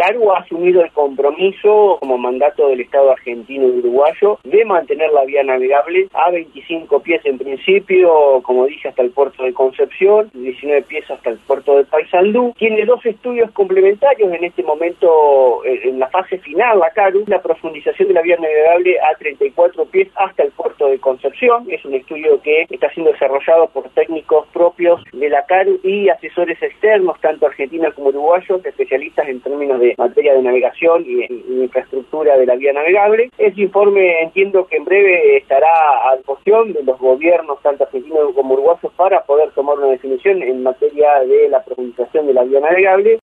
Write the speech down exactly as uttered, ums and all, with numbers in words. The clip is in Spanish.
CARU ha asumido el compromiso como mandato del Estado argentino y uruguayo de mantener la vía navegable a veinticinco pies en principio, como dije, hasta el puerto de Concepción, diecinueve pies hasta el puerto de Paysandú. Tiene dos estudios complementarios en este momento, en la fase final, la CARU, la profundización de la vía navegable a treinta y cuatro pies hasta el puerto de Concepción. Es un estudio que está siendo desarrollado por técnicos propios de la CARU y asesores externos, tanto argentinos como uruguayos, especialistas en términos de materia de navegación y en infraestructura de la vía navegable. Ese informe entiendo que en breve estará a disposición de los gobiernos, tanto argentinos como uruguayos, para poder tomar una definición en materia de la profundización de la vía navegable.